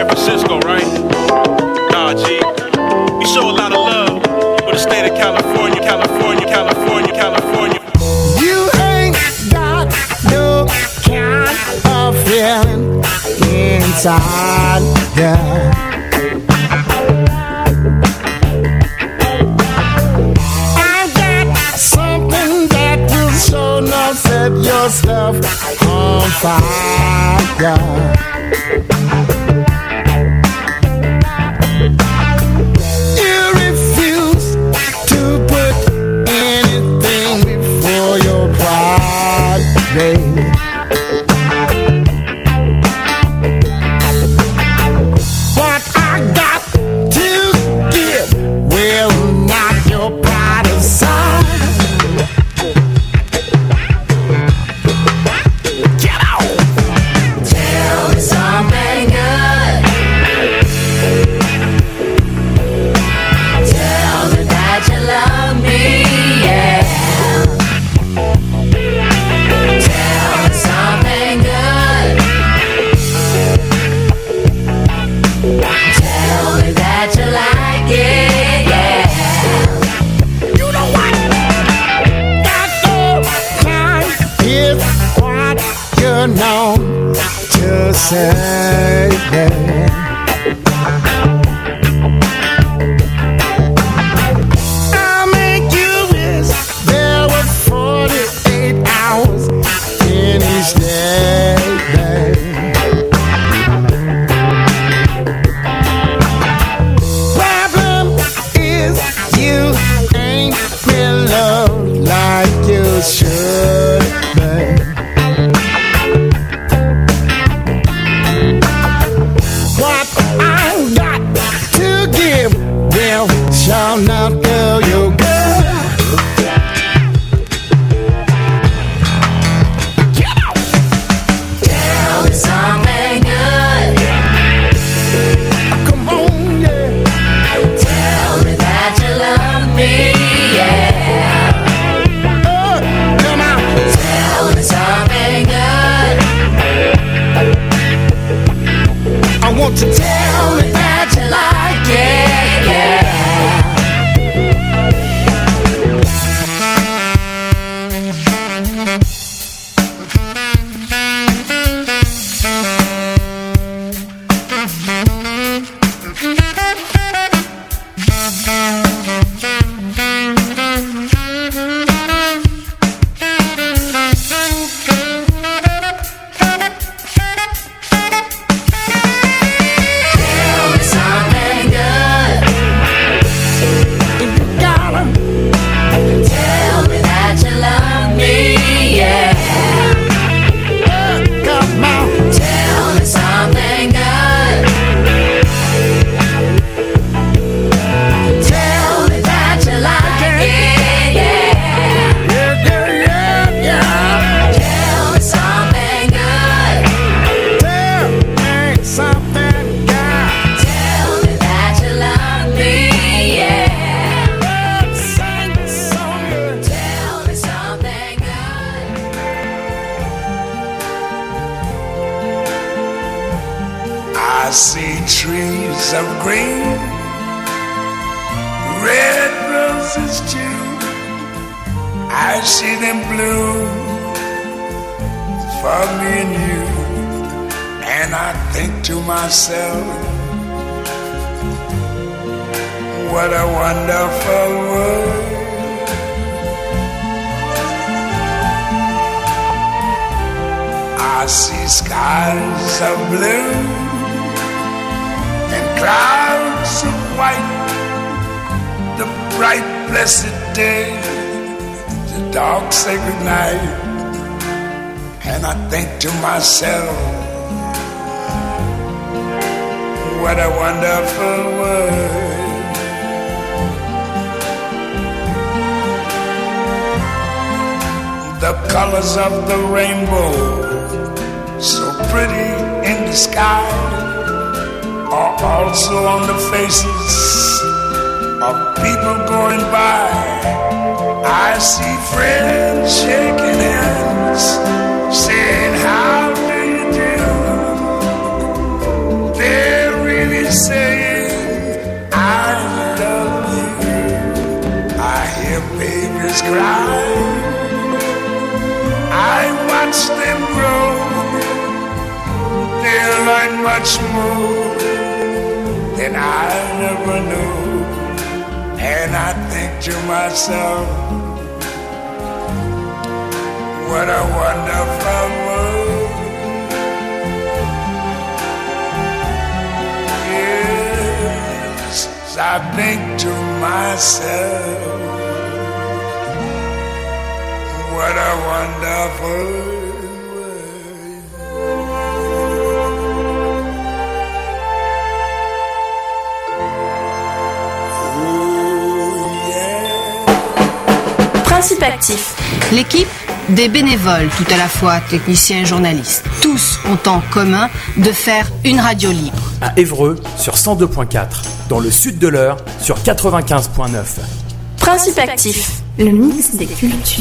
San Francisco, right? Nah, G. We show a lot of love for the state of California, California, California, California. You ain't got no kind of feeling inside, yeah. I got something that will show no set your stuff on fire. You refuse to put anything before your pride, baby. What I got to give will knock your pride aside. Get out! Tell me something good. Tell me that you love me, yeah. Tell me something good. Tell me that you like it, yeah. You know what? That old time is what you're known to say, yeah. I'll make you wish there were 48 hours in each day, babe. Problem is you ain't been loved like you should, babe. What I got to give will shall not do you good. Get out! Tell me something good. Come on, yeah. Tell me that you love me, yeah. Come on. Tell me something good. I want to tell me That you like it, yeah. Tell me something good. if you gotta. Tell me that you love me, yeah. Come on. Tell me something good. Tell me that you like it, yeah. Yeah, yeah, yeah, yeah. Tell me something good. Tell me something, girl. Tell me that you love me, yeah. Sing the song good. Tell me something good. I see trees of green, red roses too. I see them bloom for me and you. And I think to myself, what a wonderful world. I see skies of blue and clouds of white, the bright blessed day, the dark sacred night. And I think to myself, what a wonderful world. The colors of the rainbow, so pretty in the sky, are also on the faces of people going by. I see friends shaking hands, saying, how do you do? They're saying I love you. I hear babies cry, I watch them grow. They learn much more than I never knew. And I think to myself, what a wonderful world. Yes, I think to myself, what a wonderful world. Principe actif. L'équipe, des bénévoles, tout à la fois techniciens et journalistes. Tous ont en commun de faire une radio libre. À Évreux sur 102.4, dans le sud de l'Eure sur 95.9. Principe actif. Le mix des cultures.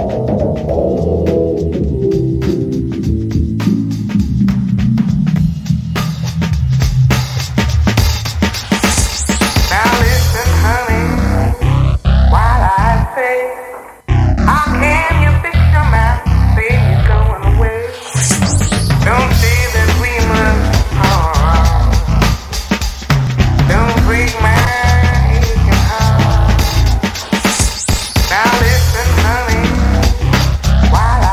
While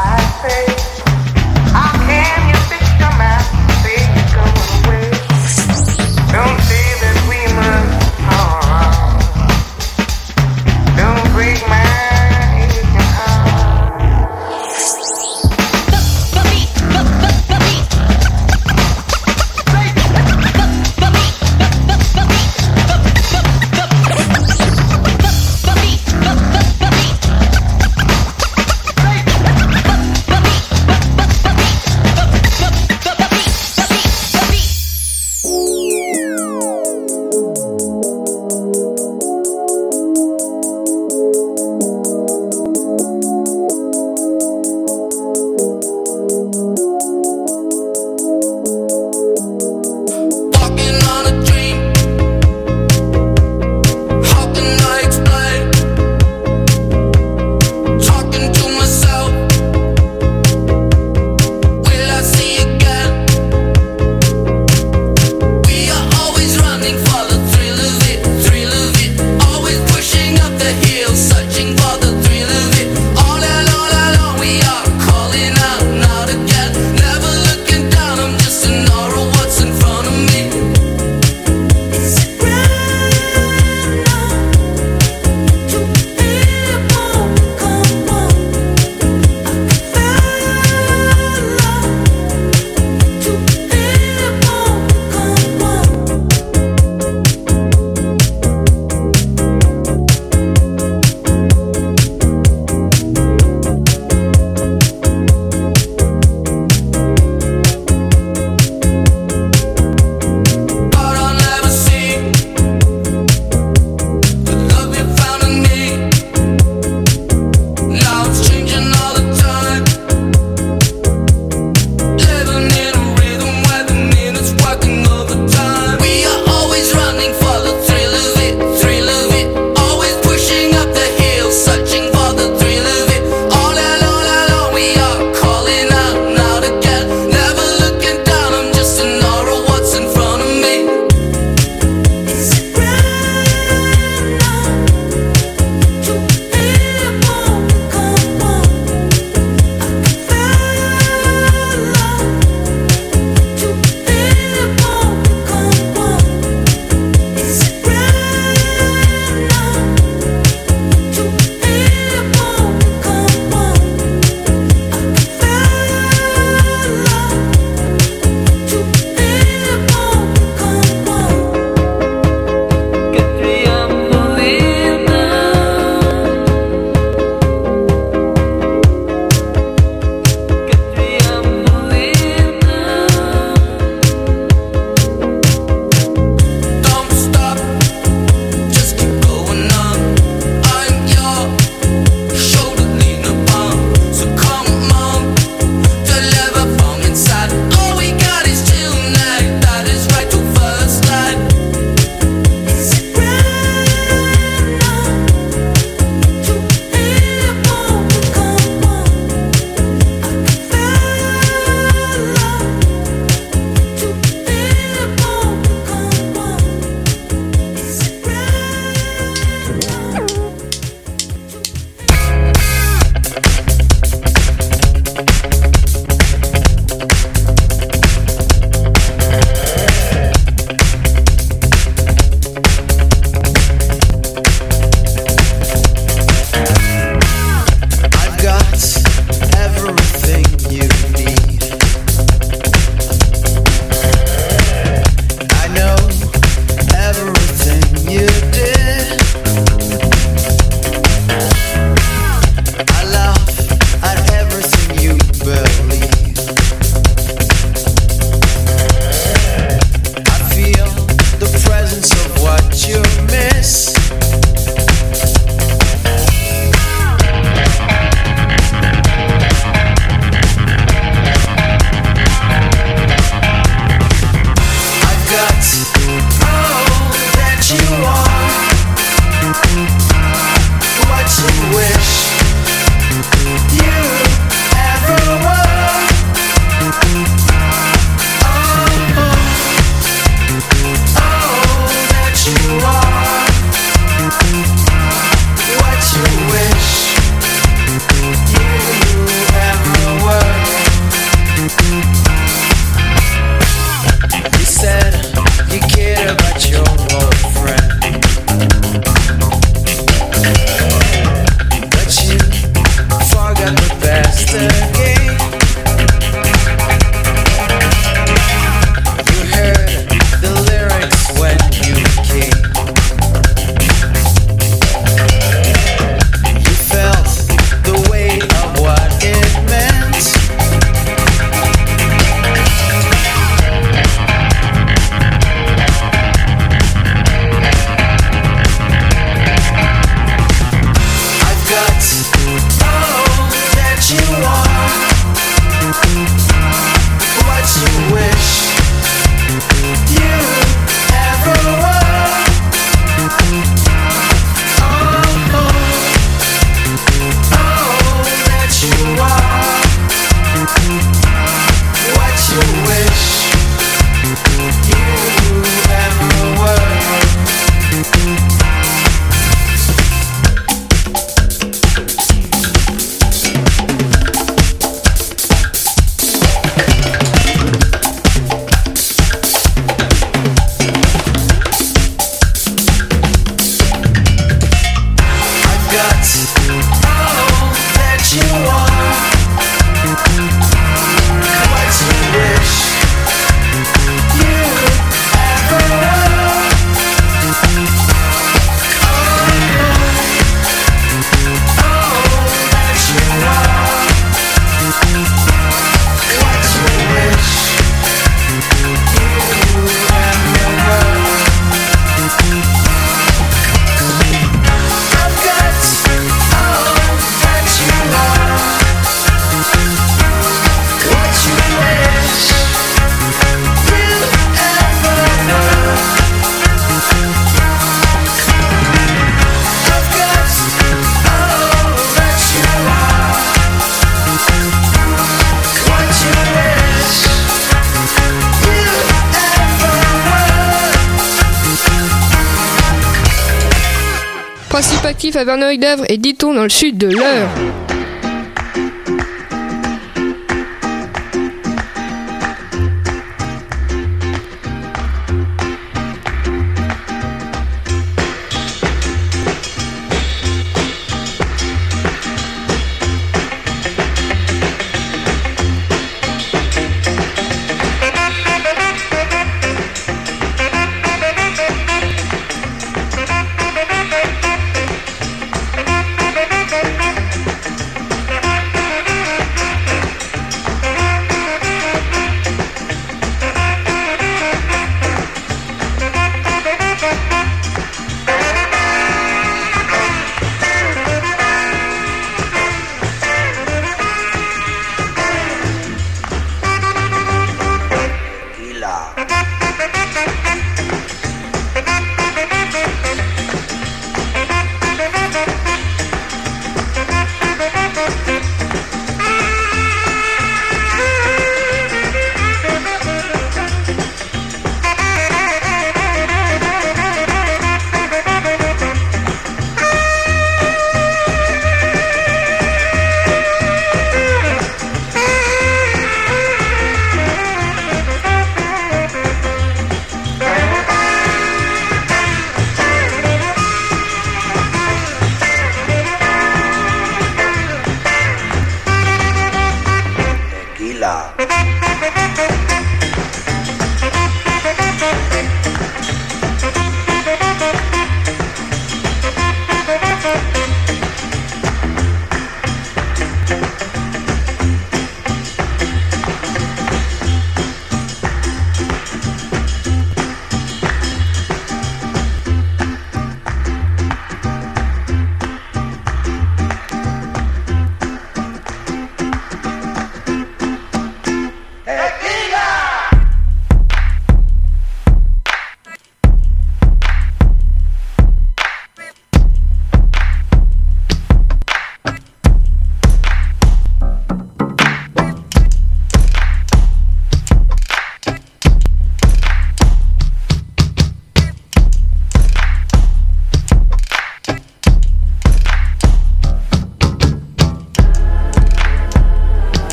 Actif à Verneuil-d'Avre et Diton dans le sud de l'Eure.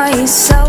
myself.